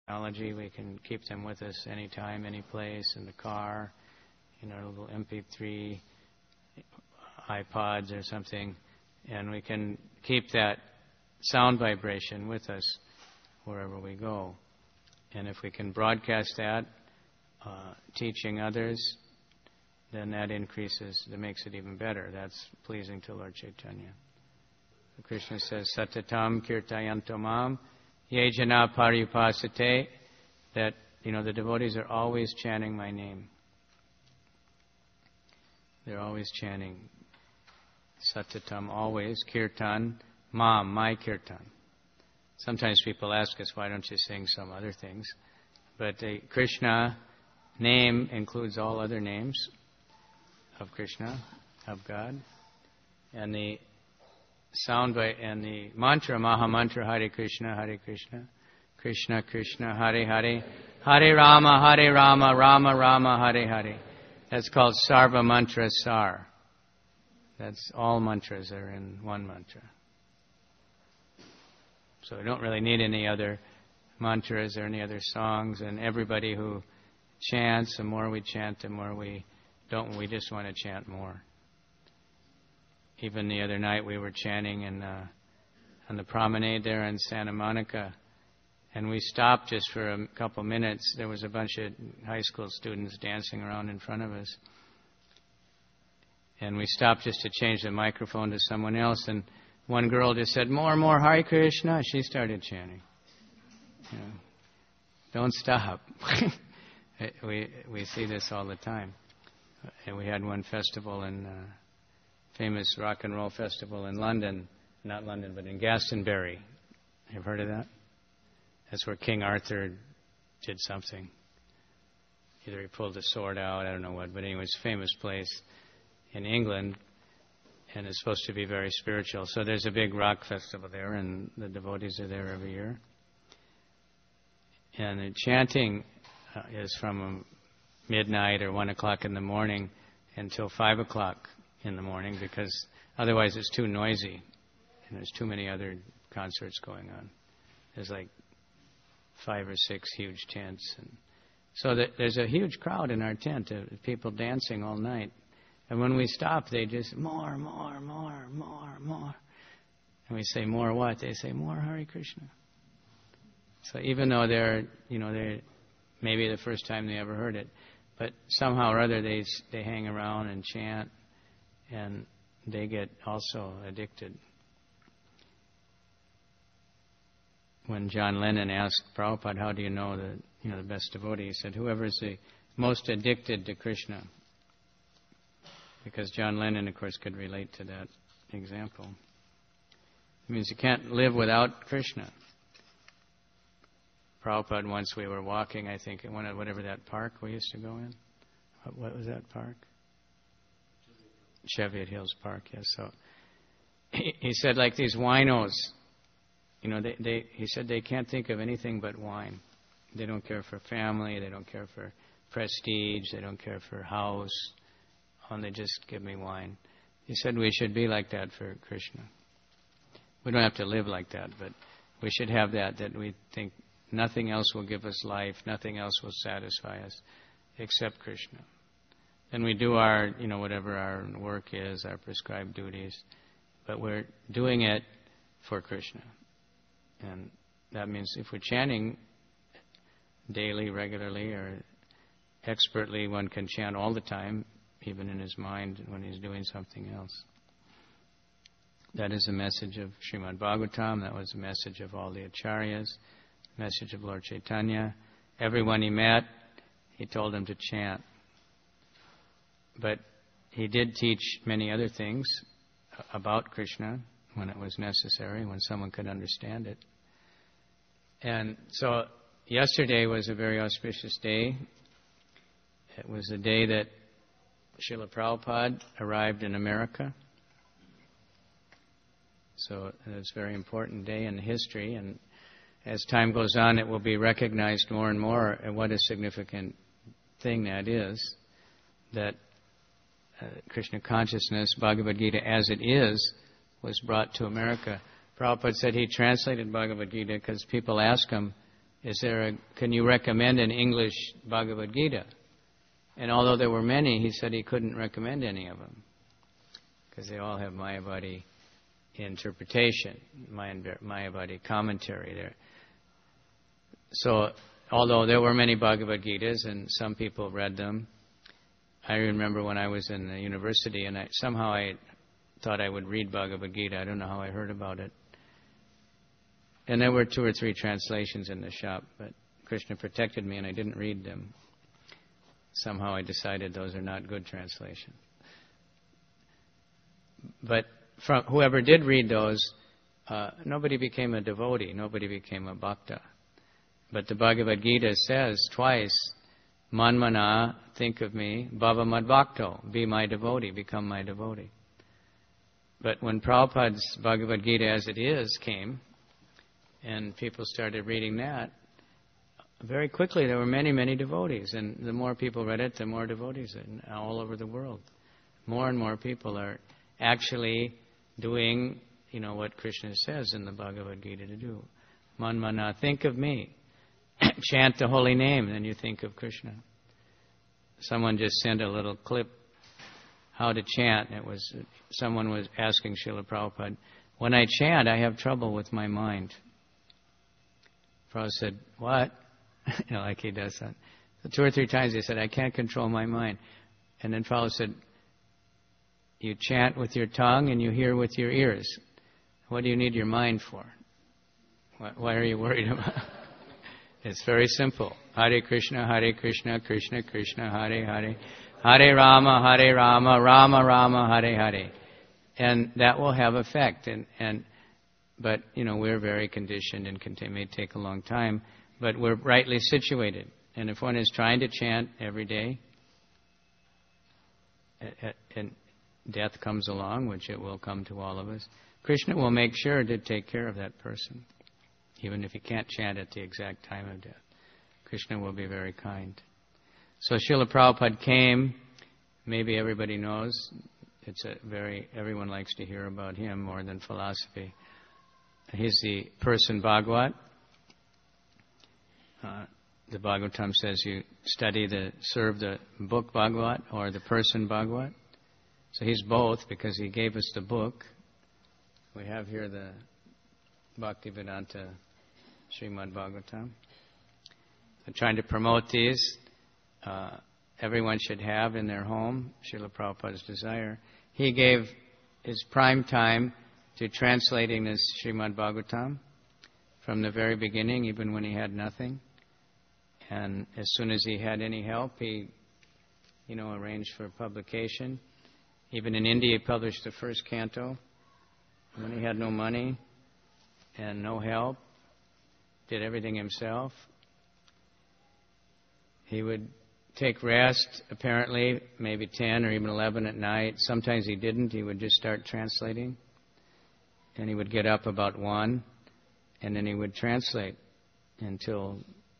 technology. We can keep them with us anytime, any place, in the car, in our little MP3 iPods or something, and we can keep that sound vibration with us wherever we go. And if we can broadcast that, teaching others, then that increases, that makes it even better. That's pleasing to Lord Chaitanya. Krishna says, Satatam kirtayanto mam, ye jana paripasate, that, the devotees are always chanting my name. They're always chanting Satatam, always, kirtan, mam, my kirtan. Sometimes people ask us, why don't you sing some other things? But the Krishna name includes all other names of Krishna, of God. And the sound bite and the mantra, Maha Mantra, Hare Krishna, Krishna Krishna, Hare Hare, Hare Rama, Rama Rama, Hare Hare. That's called Sarva Mantra Sar. That's all mantras are in one mantra. So we don't really need any other mantras or any other songs. And everybody who chants, the more we chant, the more we don't. We just want to chant more. Even the other night we were chanting on the promenade there in Santa Monica, and we stopped just for a couple minutes. There was a bunch of high school students dancing around in front of us. And we stopped just to change the microphone to someone else, and one girl just said, more, Hare Krishna. She started chanting. Don't stop. We see this all the time. And we had one festival famous rock and roll festival in London, not London, but in Glastonbury. You've heard of that? That's where King Arthur did something. Either he pulled a sword out, I don't know what, but anyway, it's a famous place in England, and it's supposed to be very spiritual. So there's a big rock festival there, and the devotees are there every year. And the chanting is from midnight or 1 o'clock in the morning until 5 o'clock in the morning, because otherwise it's too noisy and there's too many other concerts going on. There's like 5 or 6 huge tents, and so there's a huge crowd in our tent of people dancing all night. And when we stop, they just more. And we say, more what? They say, more Hare Krishna. So even though they're maybe the first time they ever heard it, but somehow or other they hang around and chant, and they get also addicted. When John Lennon asked Prabhupada, how do you know the best devotee? He said, whoever is the most addicted to Krishna. Because John Lennon, of course, could relate to that example. It means you can't live without Krishna. Prabhupada, once we were walking, I think, at whatever that park we used to go in. What was that park? Cheviot Hills Park, yes. So he said, like these winos, he said they can't think of anything but wine. They don't care for family, they don't care for prestige, they don't care for house, and they just give me wine. He said we should be like that for Krishna. We don't have to live like that, but we should have that we think nothing else will give us life, nothing else will satisfy us except Krishna. Then we do our, whatever our work is, our prescribed duties, but we're doing it for Krishna. And that means if we're chanting daily, regularly, or expertly, one can chant all the time, even in his mind when he's doing something else. That is the message of Srimad Bhagavatam. That was the message of all the acharyas, message of Lord Chaitanya. Everyone he met, he told them to chant. But he did teach many other things about Krishna when it was necessary, when someone could understand it. And so yesterday was a very auspicious day. It was the day that Srila Prabhupada arrived in America. So it's a very important day in history, and as time goes on, it will be recognized more and more, and what a significant thing that is, that Krishna consciousness, Bhagavad Gita as it is, was brought to America. Prabhupada said he translated Bhagavad Gita because people ask him, can you recommend an English Bhagavad Gita? And although there were many, he said he couldn't recommend any of them because they all have Mayavadi interpretation, Mayavadi commentary there. So, although there were many Bhagavad Gitas and some people read them, I remember when I was in the university and somehow I thought I would read Bhagavad Gita. I don't know how I heard about it. And there were 2 or 3 translations in the shop, but Krishna protected me and I didn't read them. Somehow I decided those are not good translations. But from whoever did read those, nobody became a devotee, nobody became a bhakta. But the Bhagavad Gita says twice, Manmana, think of me, Bhava Mad Bhakto, be my devotee, become my devotee. But when Prabhupada's Bhagavad Gita as it is came, and people started reading that, very quickly there were many, many devotees. And the more people read it, the more devotees all over the world. More and more people are actually doing, what Krishna says in the Bhagavad Gita to do. Manmana, think of me. Chant the holy name, then you think of Krishna. Someone just sent a little clip how to chant. Someone was asking Srila Prabhupada, when I chant, I have trouble with my mind. Prabhupada said, what? Like he does that. So 2 or 3 times he said, I can't control my mind. And then Prabhupada said, you chant with your tongue and you hear with your ears. What do you need your mind for? Why are you worried about it? It's very simple. Hare Krishna, Krishna Krishna, Hare Hare. Hare Rama, Rama Rama, Hare Hare. And that will have effect. But we're very conditioned and it may take a long time. But we're rightly situated. And if one is trying to chant every day, and death comes along, which it will come to all of us, Krishna will make sure to take care of that person. Even if he can't chant at the exact time of death. Krishna will be very kind. So Srila Prabhupada came, maybe everybody knows, everyone likes to hear about him more than philosophy. He's the person Bhagavat. The Bhagavatam says you serve the book Bhagavat or the person Bhagavat. So he's both because he gave us the book. We have here the Bhaktivedanta Srimad Bhagavatam. I'm trying to promote these. Everyone should have in their home, Srila Prabhupada's desire. He gave his prime time to translating this Srimad Bhagavatam from the very beginning, even when he had nothing. And as soon as he had any help, he, arranged for publication. Even in India, he published the first canto when he had no money and no help. Did everything himself. He would take rest, apparently, maybe 10 or even 11 at night. Sometimes he didn't. He would just start translating. And he would get up about 1, and then he would translate until,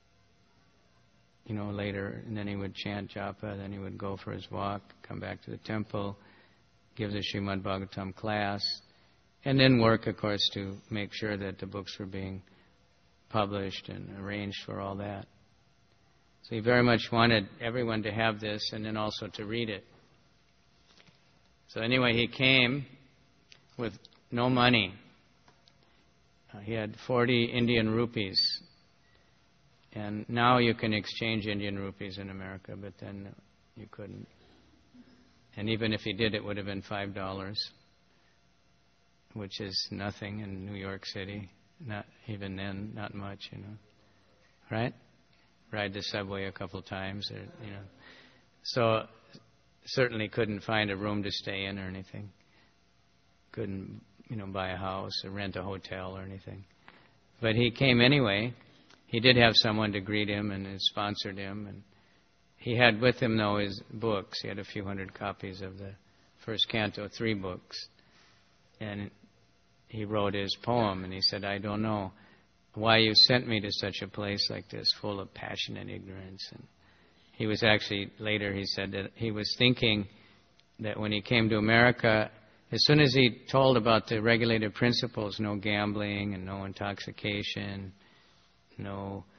later. And then he would chant japa, then he would go for his walk, come back to the temple, give the Srimad Bhagavatam class, and then work, of course, to make sure that the books were being published and arranged for all that. So he very much wanted everyone to have this and then also to read it. So anyway, he came with no money. He had 40 Indian rupees. And now you can exchange Indian rupees in America, but then you couldn't. And even if he did, it would have been $5, which is nothing in New York City. Not even then, not much, Right? Ride the subway a couple times, So certainly couldn't find a room to stay in or anything. Couldn't, buy a house or rent a hotel or anything. But he came anyway. He did have someone to greet him and sponsored him. And he had with him, though, his books. He had a few hundred copies of the first canto, 3 books. And he wrote his poem, and he said, I don't know why you sent me to such a place like this, full of passion and ignorance. And he was actually, later he said that he was thinking that when he came to America, as soon as he told about the regulative principles, no gambling and no intoxication, no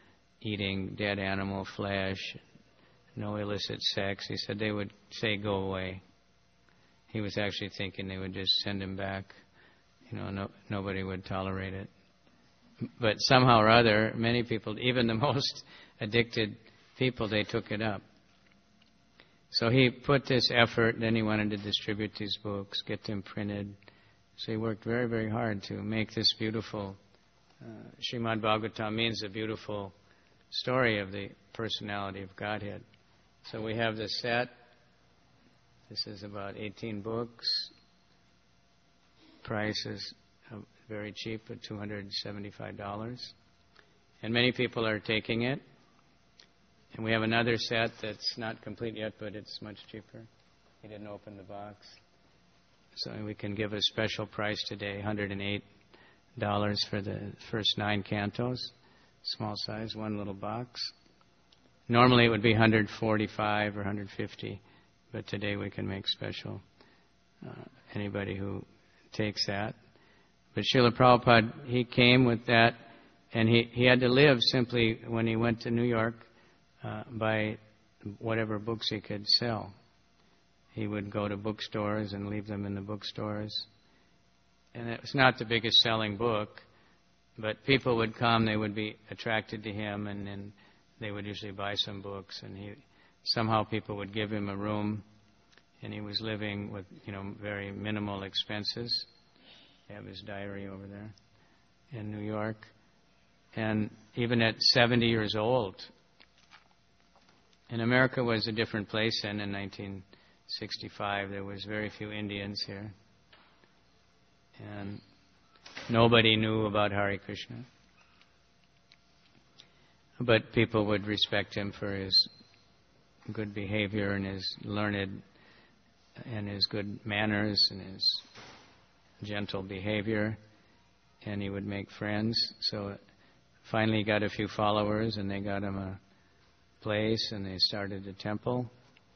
eating dead animal flesh, no illicit sex. He said they would say, go away. He was actually thinking they would just send him back. Nobody would tolerate it. But somehow or other, many people, even the most addicted people, they took it up. So he put this effort, then he wanted to distribute these books, get them printed. So he worked very, very hard to make this beautiful, Srimad Bhagavatam means a beautiful story of the personality of Godhead. So we have this set. This is about 18 books. Price is very cheap at $275. And many people are taking it. And we have another set that's not complete yet, but it's much cheaper. He didn't open the box. So we can give a special price today, $108 for the first 9 cantos. Small size, one little box. Normally it would be $145 or $150, but today we can make special. Anybody who takes that. But Srila Prabhupada, he came with that, and he had to live simply when he went to New York by whatever books he could sell. He would go to bookstores and leave them in the bookstores. And it was not the biggest selling book, but people would come, they would be attracted to him, and then they would usually buy some books, and somehow people would give him a room, and he was living with, very minimal expenses. I have his diary over there in New York. And even at 70 years old, and America was a different place then in 1965. There was very few Indians here. And nobody knew about Hare Krishna. But people would respect him for his good behavior and his learned and his good manners and his gentle behavior. And he would make friends. So finally he got a few followers, and they got him a place, and they started a temple,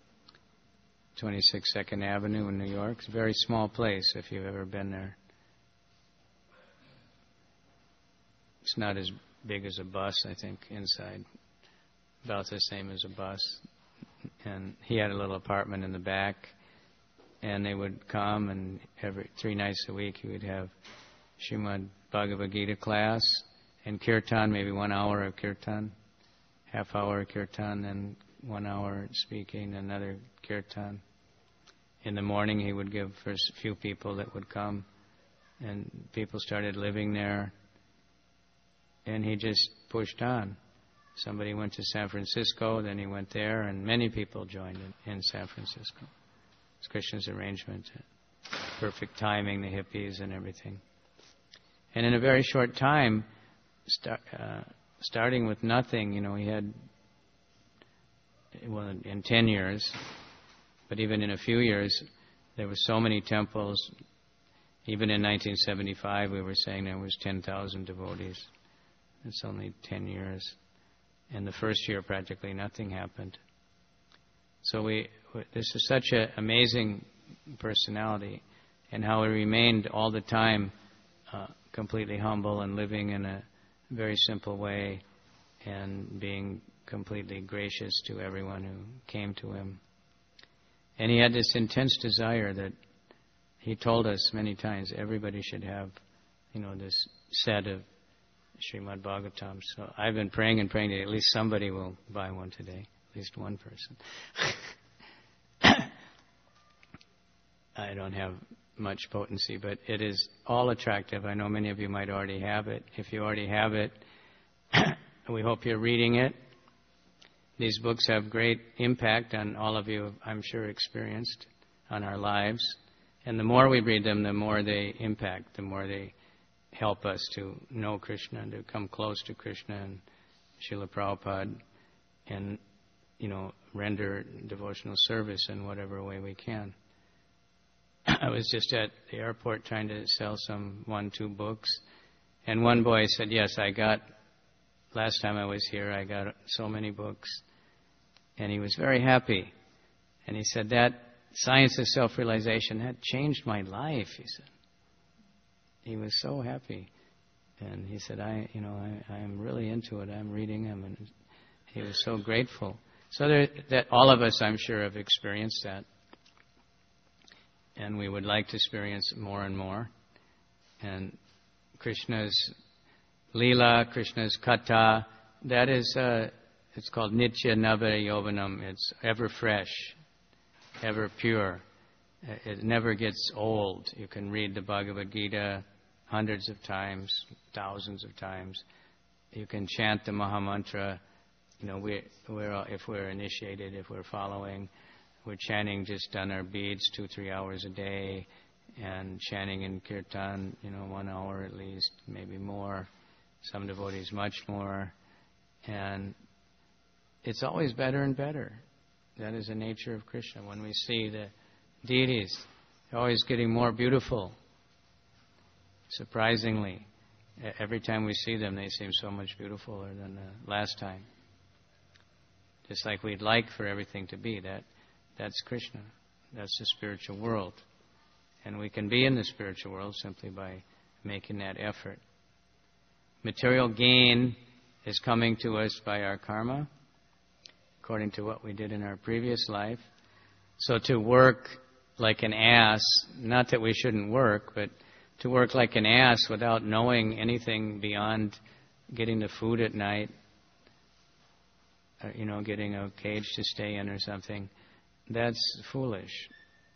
26 Second Avenue in New York. It's a very small place if you've ever been there. It's not as big as a bus, I think, inside. About the same as a bus. And he had a little apartment in the back, and they would come, and every 3 nights a week he would have Srimad Bhagavad Gita class and kirtan, maybe 1 hour of kirtan, half-hour kirtan, and 1 hour speaking, another kirtan. In the morning he would give for a few people that would come, and people started living there, and he just pushed on. Somebody went to San Francisco, then he went there, and many people joined in San Francisco. It's Krishna's arrangement. Perfect timing, the hippies and everything. And in a very short time, starting with nothing, he had, in 10 years, but even in a few years, there were so many temples. Even in 1975, we were saying there was 10,000 devotees. It's only 10 years. And the first year, practically nothing happened. So this is such an amazing personality, and how he remained all the time completely humble and living in a very simple way and being completely gracious to everyone who came to him. And he had this intense desire that he told us many times everybody should have, this set of Srimad Bhagavatam. So I've been praying and praying that at least somebody will buy one today, at least one person. I don't have much potency, but it is all attractive. I know many of you might already have it. If you already have it, we hope you're reading it. These books have great impact on all of you, I'm sure, experienced on our lives. And the more we read them, the more they impact, the more they help us to know Krishna and to come close to Krishna and Srila Prabhupada and, render devotional service in whatever way we can. I was just at the airport trying to sell some 1-2 books, and one boy said, yes, last time I was here, I got so many books. And he was very happy. And he said, that Science of Self-Realization, that changed my life, he said. He was so happy. And he said, I'm really into it. I'm reading him, and he was so grateful. So that all of us, I'm sure, have experienced that, and we would like to experience it more and more. And Krishna's Leela, Krishna's Katha, that is, it's called Nitya Nava Yovanam. It's ever fresh, ever pure. It never gets old. You can read the Bhagavad Gita hundreds of times, thousands of times. You can chant the Mahamantra. If we're initiated, if we're following, we're chanting just on our beads 2-3 hours a day, and chanting in kirtan, 1 hour at least, maybe more. Some devotees much more. And it's always better and better. That is the nature of Krishna. When we see the deities, they're always getting more beautiful. Surprisingly, every time we see them, they seem so much beautifuler than the last time. Just like we'd like for everything to be. That's Krishna. That's the spiritual world. And we can be in the spiritual world simply by making that effort. Material gain is coming to us by our karma, according to what we did in our previous life. So to work like an ass, not that we shouldn't work, but to work like an ass without knowing anything beyond getting the food at night, getting a cage to stay in or something, that's foolish.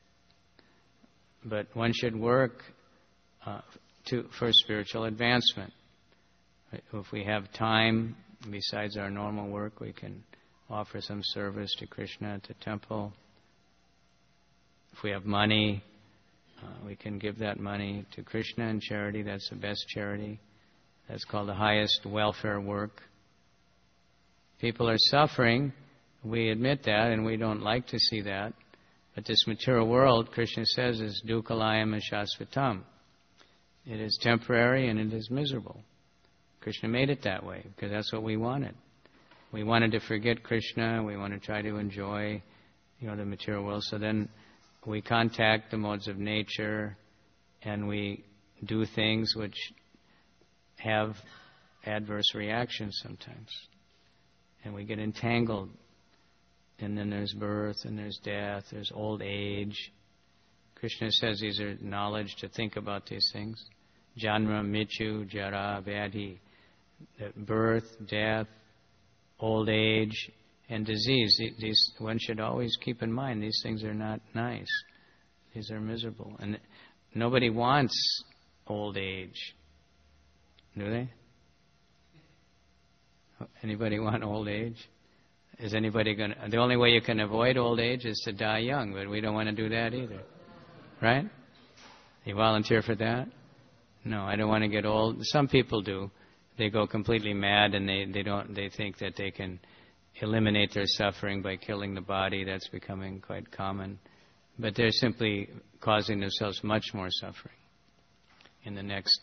But one should work for spiritual advancement. If we have time, besides our normal work, we can offer some service to Krishna at the temple. If we have money, we can give that money to Krishna in charity. That's the best charity. That's called the highest welfare work. People are suffering. We admit that, and we don't like to see that. But this material world, Krishna says, is dukkhalayam shasvatam. It is temporary and it is miserable. Krishna made it that way because that's what we wanted. We wanted to forget Krishna. We want to try to enjoy, the material world. So then we contact the modes of nature and we do things which have adverse reactions sometimes. And we get entangled. And then there's birth, and there's death, there's old age. Krishna says these are knowledge to think about these things. Janma, Mityu, Jara, Vyadhi. Birth, death, old age, and disease. These one should always keep in mind these things are not nice. These are miserable. And nobody wants old age. Do they? Anybody want old age? Is anybody going to... The only way you can avoid old age is to die young, but we don't want to do that either. Right? You volunteer for that? No, I don't want to get old. Some people do. They go completely mad and they think that they can eliminate their suffering by killing the body. That's becoming quite common. But they're simply causing themselves much more suffering in the next,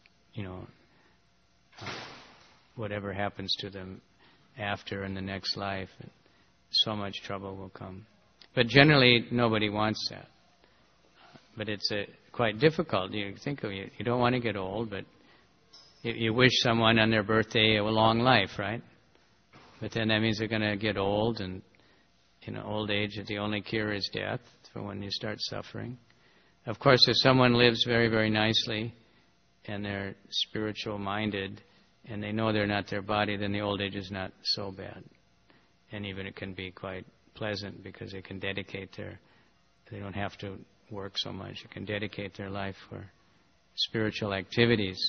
whatever happens to them after in the next life. So much trouble will come. But generally, nobody wants that. But it's quite difficult. You think of it. You don't want to get old, but you wish someone on their birthday a long life, right? But then that means they're going to get old, and old age, the only cure is death for when you start suffering. Of course, if someone lives very, very nicely and they're spiritual-minded and they know they're not their body, then the old age is not so bad. And even it can be quite pleasant because they can they don't have to work so much. They can dedicate their life for spiritual activities.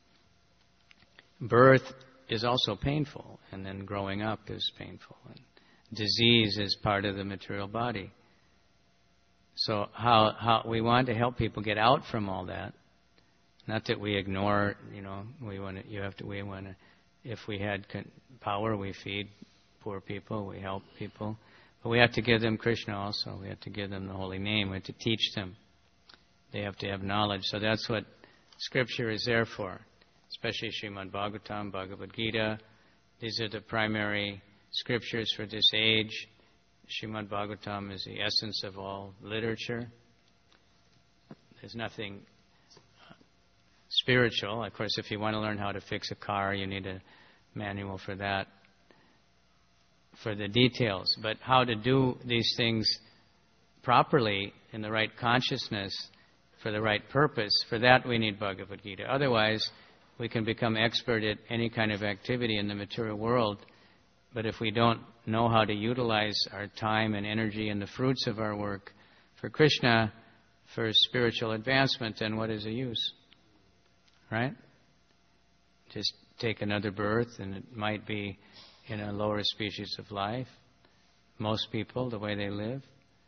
Birth is also painful, and then growing up is painful. And disease is part of the material body. So how we want to help people get out from all that. Not that we ignore, we want to. If we had power, we feed poor people, we help people. But we have to give them Krishna also. We have to give them the holy name. We have to teach them. They have to have knowledge. So that's what Scripture is there for. Especially Srimad Bhagavatam, Bhagavad Gita. These are the primary scriptures for this age. Srimad Bhagavatam is the essence of all literature. There's nothing spiritual. Of course, if you want to learn how to fix a car, you need a manual for that, for the details. But how to do these things properly in the right consciousness for the right purpose, for that we need Bhagavad Gita. Otherwise, we can become expert at any kind of activity in the material world, but if we don't know how to utilize our time and energy and the fruits of our work for Krishna, for spiritual advancement, then what is the use? Right? Just take another birth, and it might be in a lower species of life. Most people, the way they live,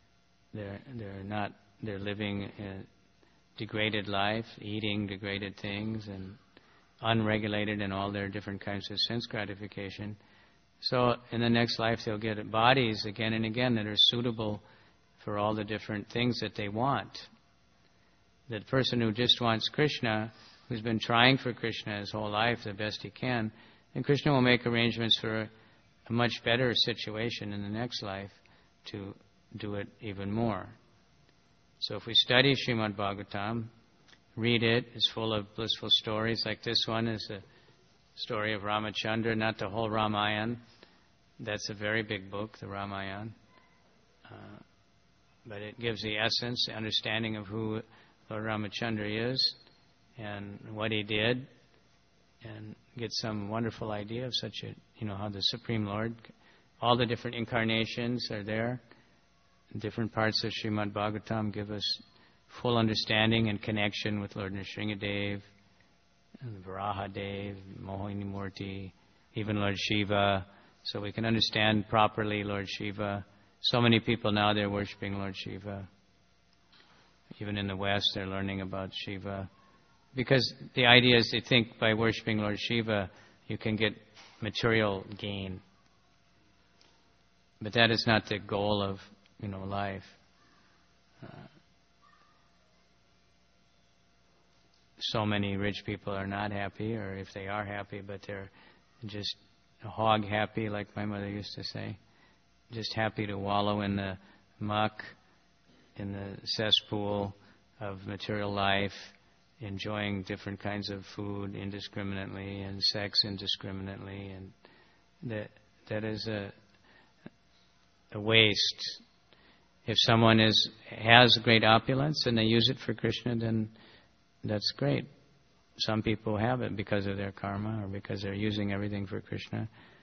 they're living a degraded life, eating degraded things, and unregulated in all their different kinds of sense gratification. So in the next life they'll get bodies again and again that are suitable for all the different things that they want. The person who just wants Krishna, who's been trying for Krishna his whole life the best he can, then Krishna will make arrangements for a much better situation in the next life to do it even more. So if we study Srimad Bhagavatam, read it, it's full of blissful stories. Like this one is a story of Ramachandra, not the whole Ramayana. That's a very big book, the Ramayana. But it gives the essence, the understanding of who Lord Ramachandra is and what he did, and get some wonderful idea of such a, how the Supreme Lord, all the different incarnations are there. Different parts of Srimad Bhagavatam give us full understanding and connection with Lord Nrsingadev, and Varahadev, Mohini Murti, even Lord Shiva, so we can understand properly Lord Shiva. So many people now, they're worshipping Lord Shiva. Even in the West, they're learning about Shiva. Because the idea is they think by worshipping Lord Shiva, you can get material gain. But that is not the goal of, life. So many rich people are not happy, or if they are happy, but they're just hog happy, like my mother used to say. Just happy to wallow in the muck, in the cesspool of material life, enjoying different kinds of food indiscriminately and sex indiscriminately, and that is a waste. If someone has great opulence and they use it for Krishna, then that's great. Some people have it because of their karma or because they're using everything for Krishna.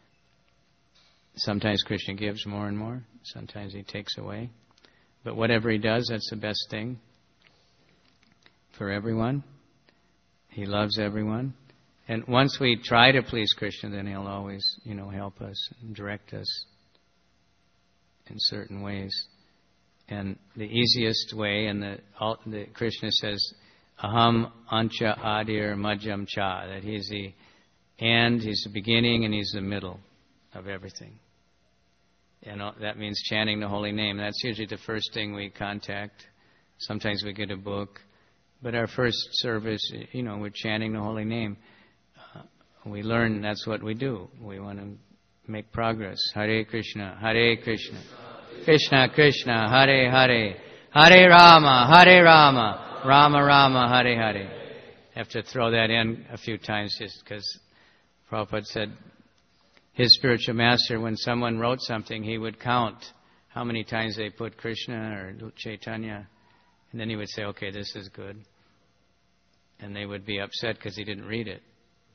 Sometimes Krishna gives more and more. Sometimes he takes away. But whatever he does, that's the best thing for everyone. He loves everyone. And once we try to please Krishna, then he'll always, help us and direct us in certain ways. And the easiest way, and the Krishna says, Aham Ancha Adir Madhyam Cha, that he's the end, he's the beginning, and he's the middle of everything. And that means chanting the holy name. That's usually the first thing we contact. Sometimes we get a book. But our first service, we're chanting the holy name. We learn that's what we do. We want to make progress. Hare Krishna, Hare Krishna, Krishna Krishna, Hare Hare, Hare Rama, Rama Rama, Hare Hare. I have to throw that in a few times just because Prabhupada said his spiritual master, when someone wrote something, he would count how many times they put Krishna or Chaitanya, and then he would say, okay, this is good. And they would be upset because he didn't read it.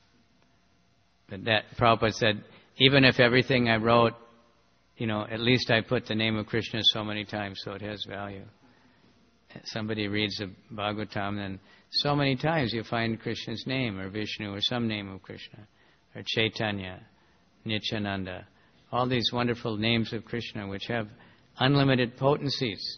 But that Prabhupada said, even if everything I wrote, at least I put the name of Krishna so many times, so it has value. Somebody reads the Bhagavatam, then so many times you find Krishna's name, or Vishnu, or some name of Krishna, or Chaitanya, Nityananda, all these wonderful names of Krishna which have unlimited potencies.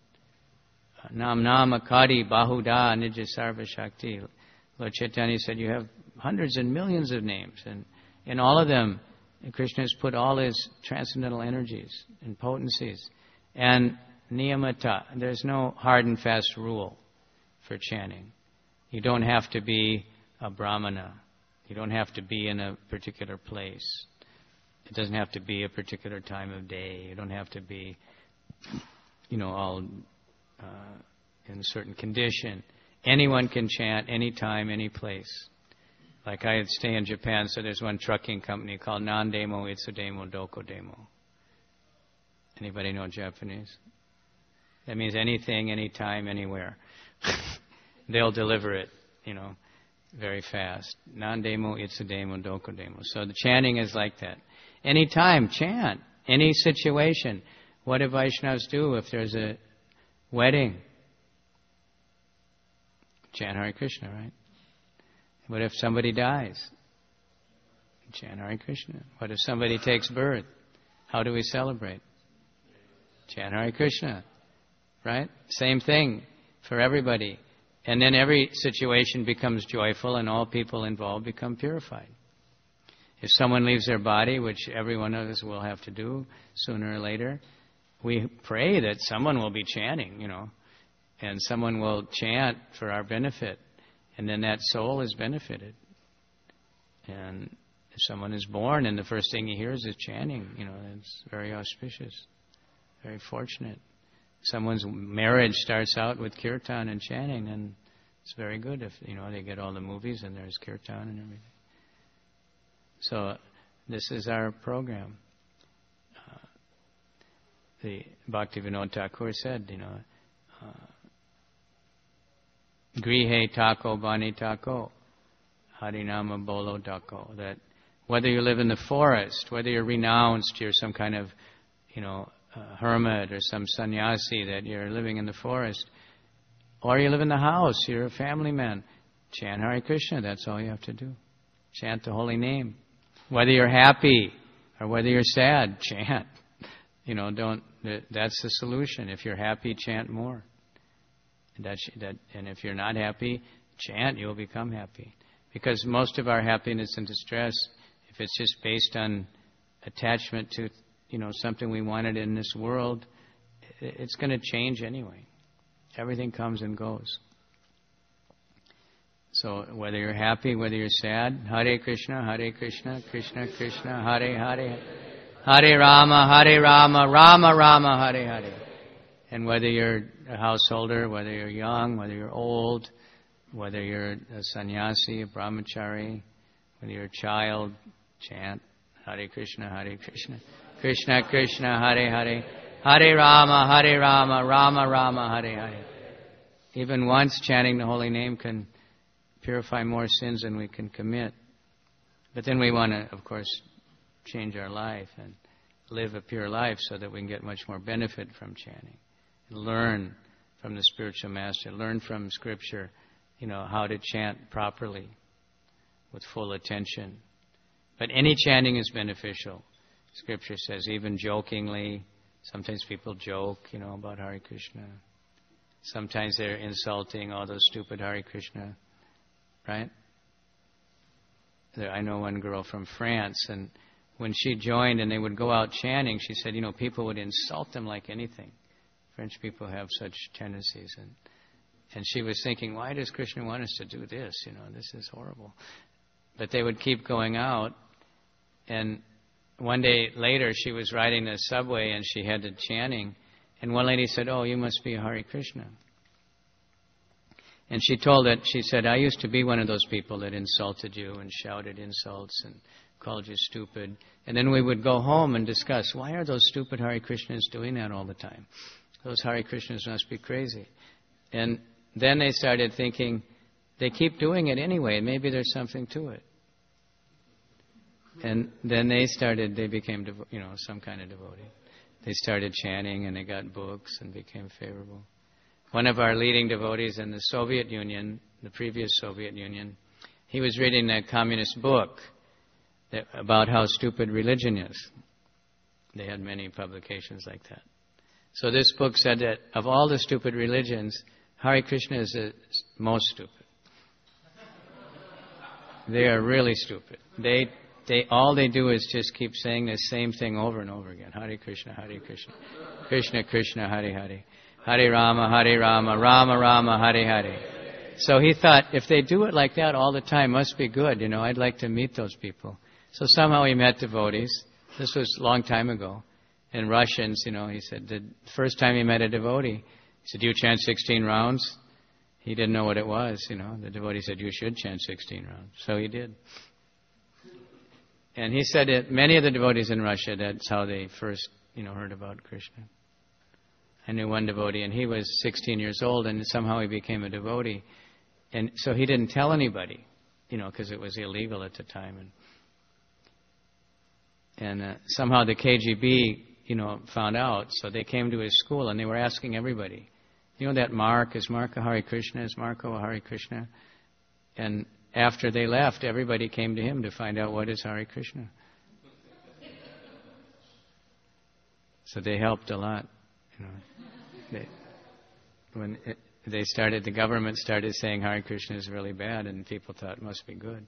Nam Nama Kari Bahuda Nija Sarva Shakti. Lord Chaitanya said you have hundreds and millions of names, and in all of them Krishna has put all his transcendental energies and potencies. And niyamata, there's no hard and fast rule for chanting. You don't have to be a brahmana. You don't have to be in a particular place. It doesn't have to be a particular time of day. You don't have to be, all in a certain condition. Anyone can chant anytime, any place. Like I stay in Japan, so there's one trucking company called Nandemo Itsudemo Dokodemo. Anybody know Japanese? That means anything, anytime, anywhere. They'll deliver it, very fast. Nandemo Itsudemo Dokodemo. So the chanting is like that. Anytime, chant. Any situation. What do Vaishnavas do if there's a wedding? Chant Hare Krishna, right? What if somebody dies? Chant Hare Krishna. What if somebody takes birth? How do we celebrate? Chant Hare Krishna. Right? Same thing for everybody. And then every situation becomes joyful and all people involved become purified. If someone leaves their body, which every one of us will have to do sooner or later, we pray that someone will be chanting, and someone will chant for our benefit, and then that soul is benefited. And if someone is born and the first thing he hears is chanting, it's very auspicious, very fortunate. Someone's marriage starts out with kirtan and chanting, and it's very good if, they get all the movies and there's kirtan and everything. So this is our program. The Bhaktivinoda Thakur said, Grihe tako bani tako, harinama bolo dako. That whether you live in the forest, whether you're renounced, you're some kind of, hermit or some sannyasi, that you're living in the forest, or you live in the house, you're a family man, chant Hare Krishna, that's all you have to do. Chant the holy name. Whether you're happy or whether you're sad, chant. That's the solution. If you're happy, chant more. And if you're not happy, chant, you'll become happy. Because most of our happiness and distress, if it's just based on attachment to, something we wanted in this world, it's going to change anyway. Everything comes and goes. So whether you're happy, whether you're sad, Hare Krishna, Krishna Krishna, Hare Hare, Hare Rama, Rama Rama, Hare Hare. And whether you're a householder, whether you're young, whether you're old, whether you're a sannyasi, a brahmachari, whether you're a child, chant Hare Krishna, Krishna Krishna, Hare Hare, Hare Rama, Rama Rama, Hare Hare. Even once chanting the holy name can purify more sins than we can commit. But then we want to, of course, change our life and live a pure life so that we can get much more benefit from chanting. Learn from the spiritual master, learn from Scripture, how to chant properly with full attention. But any chanting is beneficial. Scripture says, even jokingly, sometimes people joke, about Hare Krishna. Sometimes they're insulting all those stupid Hare Krishna, right? I know one girl from France, and when she joined and they would go out chanting, she said, people would insult them like anything. French people have such tendencies. And she was thinking, why does Krishna want us to do this? This is horrible. But they would keep going out. And one day later, she was riding the subway and she had the chanting. And one lady said, oh, you must be a Hare Krishna. And she said, I used to be one of those people that insulted you and shouted insults and called you stupid. And then we would go home and discuss, why are those stupid Hare Krishnas doing that all the time? Those Hare Krishnas must be crazy. And then they started thinking, they keep doing it anyway, maybe there's something to it. And then they became, some kind of devotee. They started chanting and they got books and became favorable. One of our leading devotees in the Soviet Union, the previous Soviet Union, he was reading a communist book about how stupid religion is. They had many publications like that. So this book said that of all the stupid religions, Hare Krishna is the most stupid. They are really stupid. All they do is just keep saying the same thing over and over again. Hare Krishna, Krishna Krishna, Hare Hare, Hare Rama, Rama Rama, Hare Hare. So he thought, if they do it like that all the time, must be good. I'd like to meet those people. So somehow he met devotees. This was a long time ago. In Russians, he said, the first time he met a devotee, he said, do you chant 16 rounds? He didn't know what it was, The devotee said, you should chant 16 rounds. So he did. And he said that many of the devotees in Russia, that's how they first, heard about Krishna. I knew one devotee, and he was 16 years old, and somehow he became a devotee. And so he didn't tell anybody, because it was illegal at the time. And somehow the KGB, found out, so they came to his school, and they were asking everybody, that Mark, is Mark a Hare Krishna? Is Marco a Hare Krishna? And after they left, everybody came to him to find out what is Hare Krishna. So they helped a lot, The government started saying Hare Krishna is really bad, and people thought it must be good.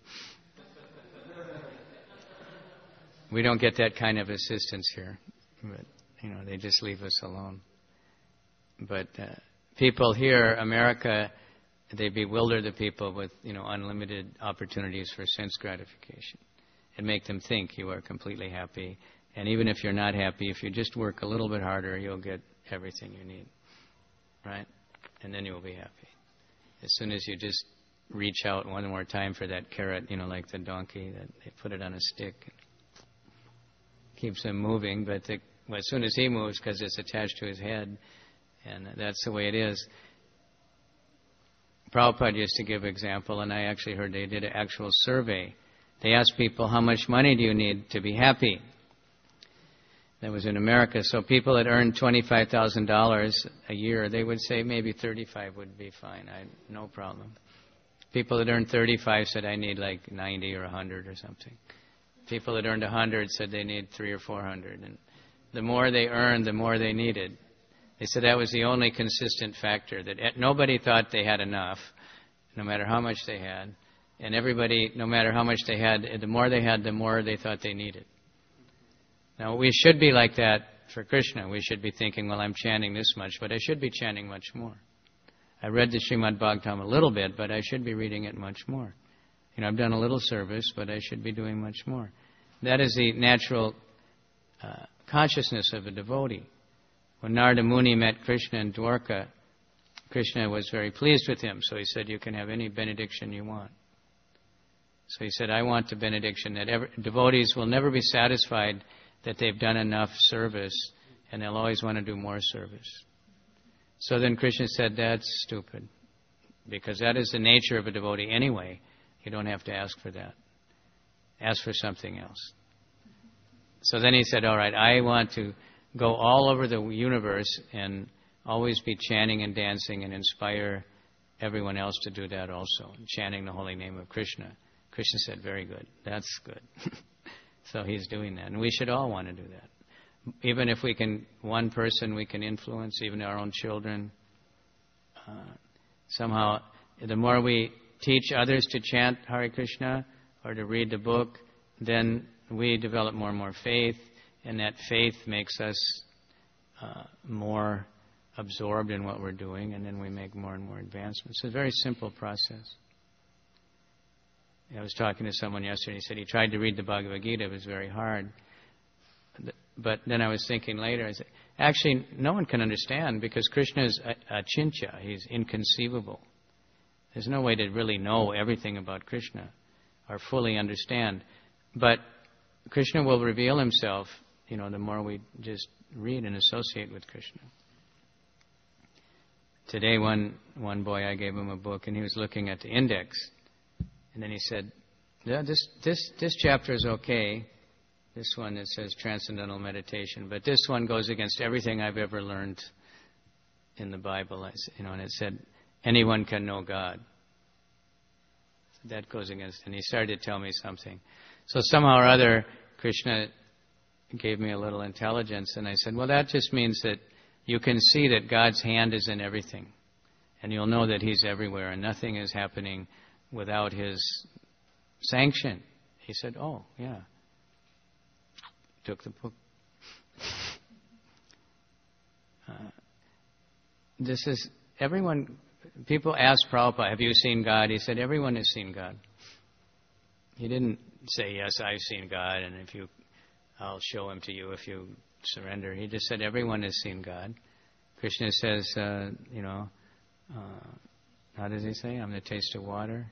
We don't get that kind of assistance here, but they just leave us alone. But people here, America, they bewilder the people with unlimited opportunities for sense gratification, and make them think you are completely happy. And even if you're not happy, if you just work a little bit harder, you'll get everything you need, right? And then you'll be happy. As soon as you just reach out one more time for that carrot, like the donkey, that they put it on a stick, keeps him moving, but as soon as he moves, because it's attached to his head, and that's the way it is. Prabhupada used to give example, and I actually heard they did an actual survey. They asked people, how much money do you need to be happy? That was in America. So people that earned $25,000 a year, they would say maybe 35 would be fine. No problem. People that earned 35 said, I need like 90 or 100 or something. People that earned 100 said they need 300 or 400. And the more they earned, the more they needed. They said that was the only consistent factor, that nobody thought they had enough, no matter how much they had. And everybody, no matter how much they had, the more they thought they needed. Now, we should be like that for Krishna. We should be thinking, well, I'm chanting this much, but I should be chanting much more. I read the Srimad Bhagavatam a little bit, but I should be reading it much more. I've done a little service, but I should be doing much more. That is the natural consciousness of a devotee. When Narada Muni met Krishna in Dwarka, Krishna was very pleased with him, so he said, you can have any benediction you want. So he said, I want the benediction that devotees will never be satisfied that they've done enough service, and they'll always want to do more service. So then Krishna said, that's stupid, because that is the nature of a devotee anyway. You don't have to ask for that. Ask for something else. So then he said, all right, I want to go all over the universe and always be chanting and dancing and inspire everyone else to do that also, chanting the holy name of Krishna. Krishna said, very good. That's good. So he's doing that. And we should all want to do that. Even if one person we can influence, even our own children. Somehow, the more we teach others to chant Hare Krishna or to read the book, then we develop more and more faith, and that faith makes us more absorbed in what we're doing, and then we make more and more advancements. It's a very simple process. I was talking to someone yesterday, he said he tried to read the Bhagavad Gita, it was very hard. But then I was thinking later, I said, actually, no one can understand, because Krishna is achintya, he's inconceivable. There's no way to really know everything about Krishna or fully understand. But Krishna will reveal himself, the more we just read and associate with Krishna. Today, one boy, I gave him a book, and he was looking at the index. And then he said, yeah, this chapter is okay. This one, it says Transcendental Meditation. But this one goes against everything I've ever learned in the Bible. And it said, anyone can know God. That goes against, and he started to tell me something. So somehow or other, Krishna gave me a little intelligence, and I said, well, that just means that you can see that God's hand is in everything, and you'll know that he's everywhere, and nothing is happening without his sanction. He said, oh, yeah. Took the book. This is, everyone, people ask Prabhupada, have you seen God? He said, everyone has seen God. He didn't say, yes, I've seen God, and I'll show him to you if you surrender. He just said, everyone has seen God. Krishna says, How does he say? I'm the taste of water.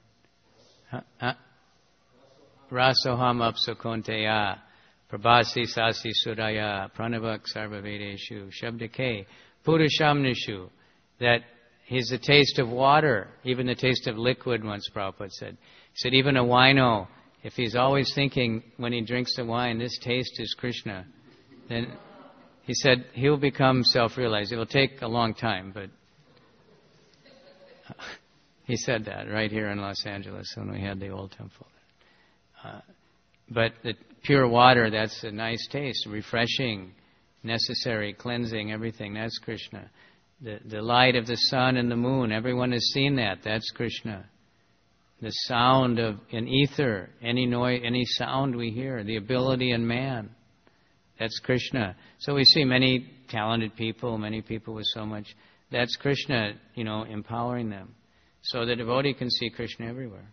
Rasoham apsukonteya, prabhasi sasi sudaya, pranavak sarvavedeshu, shabdake, purushamnishu. That he's the taste of water, even the taste of liquid, once Prabhupada said. He said, even a wino, if he's always thinking when he drinks the wine, this taste is Krishna, then he said he'll become self-realized. It will take a long time, but he said that right here in Los Angeles when we had the old temple. But the pure water, that's a nice taste, refreshing, necessary, cleansing, everything. That's Krishna. The light of the sun and the moon, everyone has seen that. That's Krishna. The sound of an ether, any noise, any sound we hear, the ability in man, that's Krishna. So we see many talented people, many people with so much. That's Krishna, empowering them. So the devotee can see Krishna everywhere.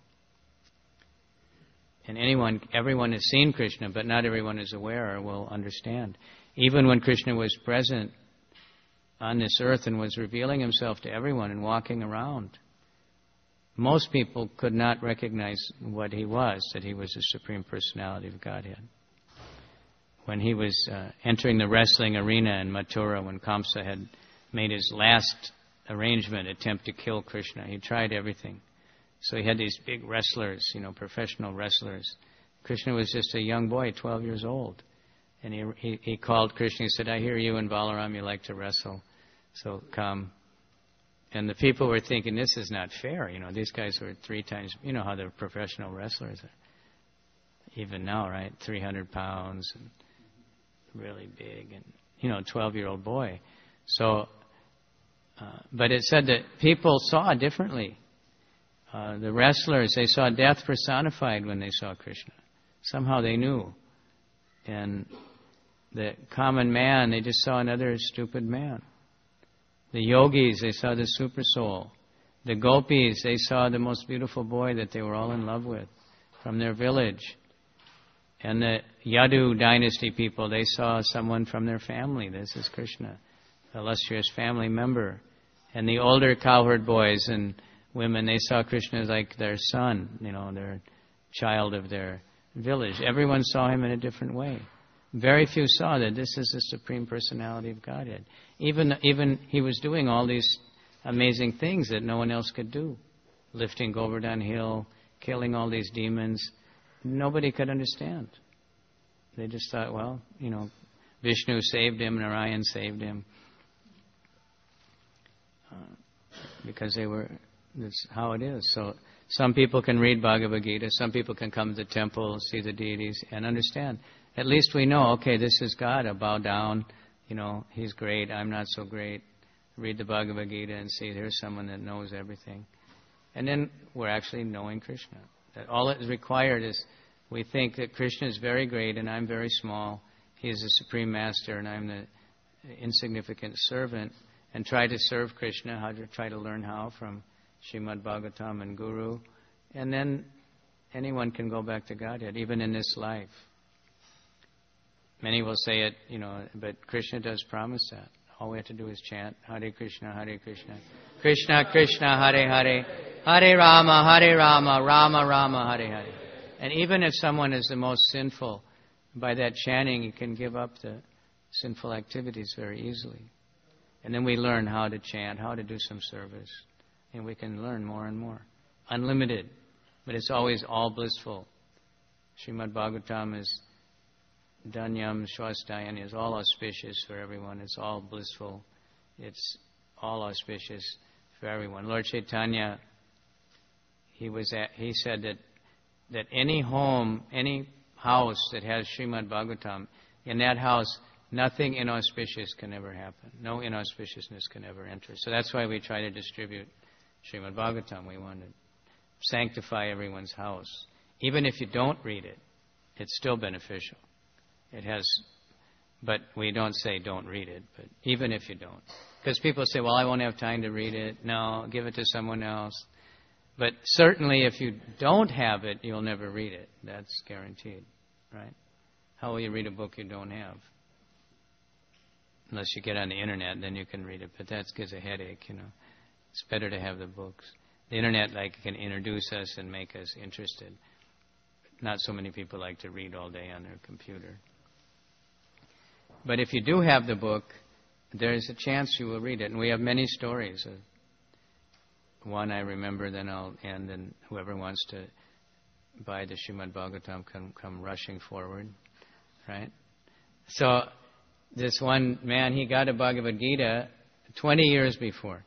And everyone has seen Krishna, but not everyone is aware or will understand. Even when Krishna was present on this earth and was revealing himself to everyone and walking around, most people could not recognize what he was, that he was the Supreme Personality of Godhead. When he was entering the wrestling arena in Mathura, when Kamsa had made his last attempt to kill Krishna, he tried everything. So he had these big wrestlers, professional wrestlers. Krishna was just a young boy, 12 years old. And he called Krishna, he said, I hear you and Balaram, you like to wrestle, so come. And the people were thinking, this is not fair. These guys were 3 times, how the professional wrestlers are. Even now, right? 300 pounds and really big and, 12-year-old boy. So, but it said that people saw differently. The wrestlers, they saw death personified when they saw Krishna. Somehow they knew. And the common man, they just saw another stupid man. The yogis, they saw the super soul. The gopis, they saw the most beautiful boy that they were all in love with from their village. And the Yadu dynasty people, they saw someone from their family. This is Krishna, illustrious family member. And the older cowherd boys and women, they saw Krishna as like their son, their child of their village. Everyone saw him in a different way. Very few saw that this is the Supreme Personality of Godhead. Even he was doing all these amazing things that no one else could do. Lifting Govardhan Hill, killing all these demons. Nobody could understand. They just thought, well, Vishnu saved him, Narayan saved him. Because that's how it is. So some people can read Bhagavad Gita, some people can come to the temple, see the deities, and understand. At least we know, okay, this is God. I'll bow down. He's great. I'm not so great. Read the Bhagavad Gita and see there's someone that knows everything. And then we're actually knowing Krishna. That all that is required is we think that Krishna is very great and I'm very small. He is the Supreme Master and I'm the insignificant servant. And try to serve Krishna, try to learn how from Srimad Bhagavatam and Guru. And then anyone can go back to Godhead, even in this life. Many will say it, but Krishna does promise that. All we have to do is chant Hare Krishna, Krishna Krishna, Hare Hare, Hare Rama, Rama Rama, Hare Hare. And even if someone is the most sinful, by that chanting you can give up the sinful activities very easily. And then we learn how to chant, how to do some service. And we can learn more and more. Unlimited. But it's always all blissful. Srimad Bhagavatam is Dhanyam Swastayani, is all auspicious for everyone. It's all blissful. It's all auspicious for everyone. Lord Chaitanya, he said that any home, any house that has Srimad Bhagavatam, in that house, nothing inauspicious can ever happen. No inauspiciousness can ever enter. So that's why we try to distribute Srimad Bhagavatam. We want to sanctify everyone's house. Even if you don't read it, it's still beneficial. It has, but we don't say don't read it, but even if you don't. Because people say, well, I won't have time to read it. No, give it to someone else. But certainly if you don't have it, you'll never read it. That's guaranteed, right? How will you read a book you don't have? Unless you get on the internet, then you can read it. But that gives a headache, It's better to have the books. The internet can introduce us and make us interested. Not so many people like to read all day on their computer. But if you do have the book, there's a chance you will read it. And we have many stories. One I remember, then I'll end, and whoever wants to buy the Srimad Bhagavatam can come rushing forward, right? So this one man, he got a Bhagavad Gita 20 years before.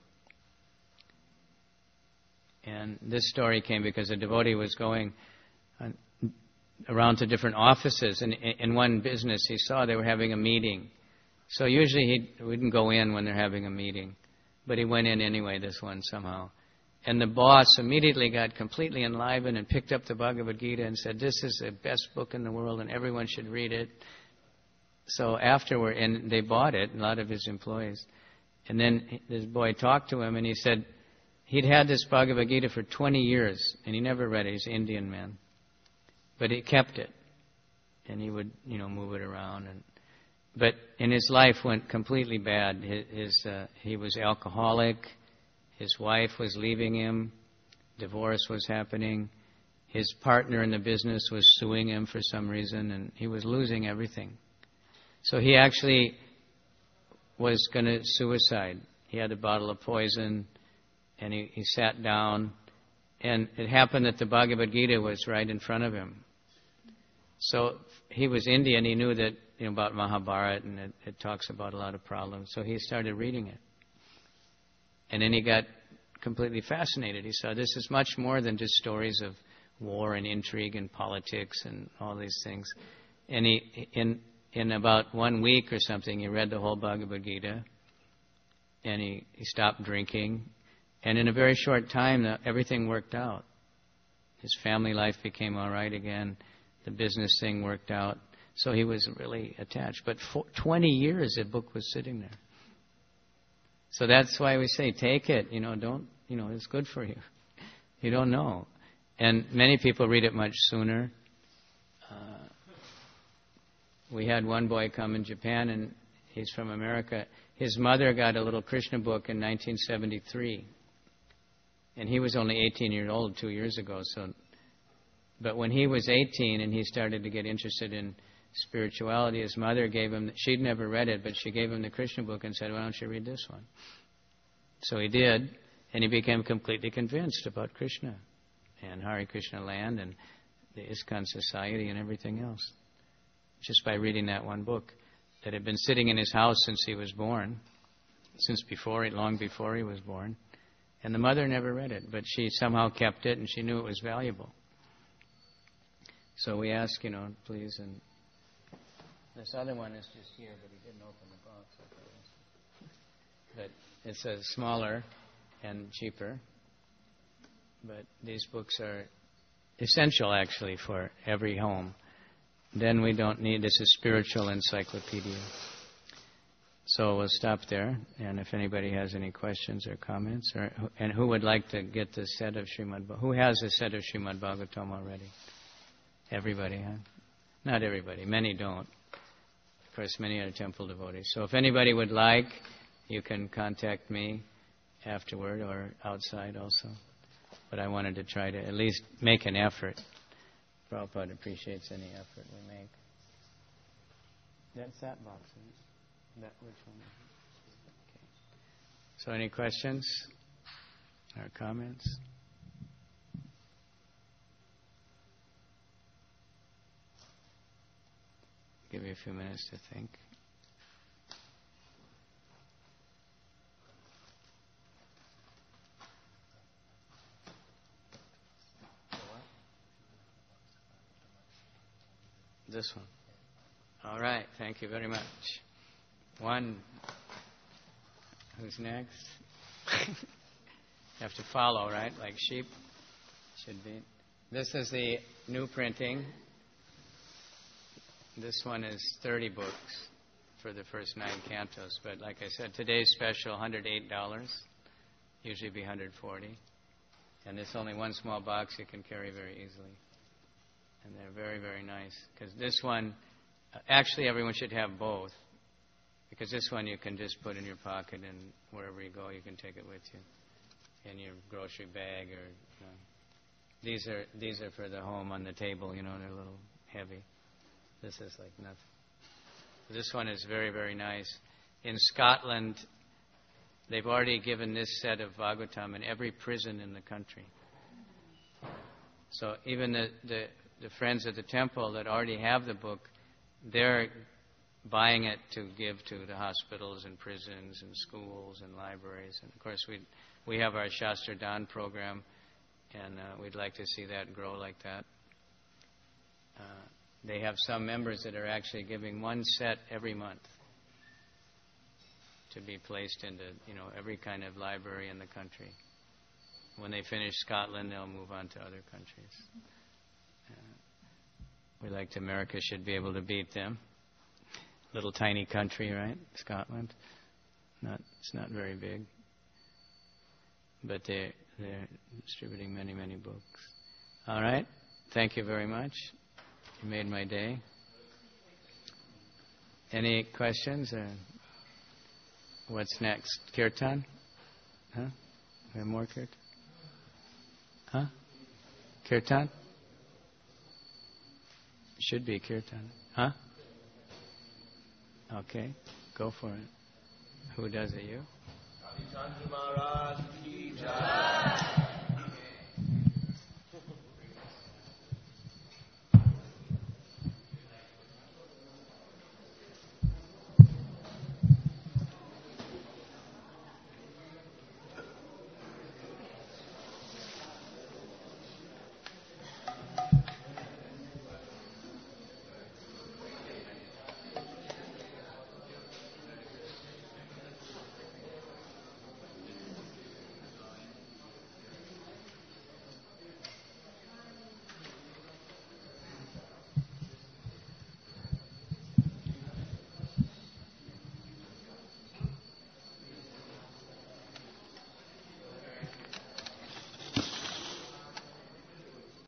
And this story came because a devotee was going around to different offices, and in one business he saw they were having a meeting. So usually he wouldn't go in when they're having a meeting, but he went in anyway, this one somehow. And the boss immediately got completely enlivened and picked up the Bhagavad Gita and said, "This is the best book in the world and everyone should read it." So afterward, and they bought it, a lot of his employees. And then this boy talked to him and he said he'd had this Bhagavad Gita for 20 years and he never read it. He's an Indian man. But he kept it, and he would, move it around. But in his life went completely bad. He was alcoholic. His wife was leaving him. Divorce was happening. His partner in the business was suing him for some reason, and he was losing everything. So he actually was going to suicide. He had a bottle of poison, and he sat down. And it happened that the Bhagavad Gita was right in front of him. So he was Indian. He knew that about Mahabharata, and it talks about a lot of problems. So he started reading it. And then he got completely fascinated. He saw this is much more than just stories of war and intrigue and politics and all these things. And he, in about 1 week or something, he read the whole Bhagavad Gita. And he stopped drinking. And in a very short time, everything worked out. His family life became all right again. The business thing worked out. So he was really attached. But for 20 years, the book was sitting there. So that's why we say, take it. Don't, it's good for you. You don't know. And many people read it much sooner. We had one boy come in Japan, and he's from America. His mother got a little Krishna book in 1973. And he was only 18 years old 2 years ago. But when he was 18 and he started to get interested in spirituality, his mother gave him, she'd never read it, but she gave him the Krishna book and said, "Why don't you read this one?" So he did, and he became completely convinced about Krishna and Hare Krishna land and the ISKCON society and everything else, just by reading that one book that had been sitting in his house since he was born, long before he was born. And the mother never read it, but she somehow kept it, and she knew it was valuable. So we ask, please, and this other one is just here, but he didn't open the box. But it's a smaller and cheaper. But these books are essential, actually, for every home. Then we don't need, this is spiritual encyclopedia. So we'll stop there, and if anybody has any questions or comments, and who would like to get the set of Srimad Bhagavatam? Who has a set of Srimad Bhagavatam already? Everybody, huh? Not everybody. Many don't. Of course, many are temple devotees. So if anybody would like, you can contact me afterward or outside also. But I wanted to try to at least make an effort. Prabhupada appreciates any effort we make. That's that box, isn't it? Which one? Okay. So any questions or comments? Give you a few minutes to think. This one. All right. Thank you very much. One. Who's next? You have to follow, right? Like sheep should be. This is the new printing. This one is 30 books for the first 9 cantos. But like I said, today's special, $108. Usually be $140. And there's only one small box you can carry very easily. And they're very, very nice. Because this one, actually everyone should have both. Because this one you can just put in your pocket, and wherever you go you can take it with you. in your grocery bag, or these are for the home on the table. They're a little heavy. This is like nothing. This one is very, very nice. In Scotland, they've already given this set of Bhagavatam in every prison in the country. So even the friends at the temple that already have the book, they're buying it to give to the hospitals and prisons and schools and libraries. And of course, we have our Shastra Dan program, and we'd like to see that grow like that. They have some members that are actually giving one set every month to be placed into every kind of library in the country. When they finish Scotland, they'll move on to other countries. We like America should be able to beat them. Little tiny country, right? Scotland. It's not very big. But they're distributing many, many books. All right. Thank you very much. You made my day. Any questions? What's next? Kirtan? Huh? We have more kirtan? Huh? Kirtan? Should be kirtan. Huh? Okay. Go for it. Who does it? You?